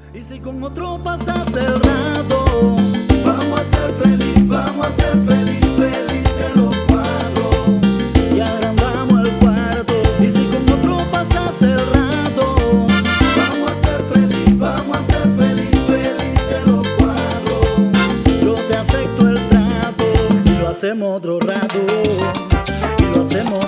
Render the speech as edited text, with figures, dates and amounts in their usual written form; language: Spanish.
Y si con otro pasas el rato, vamos a ser felices los cuatro. Y agrandamos el cuarto. Y si con otro pasas el rato, vamos a ser felices los cuatro. Yo te acepto el trato y lo hacemos otro rato. Y lo hacemos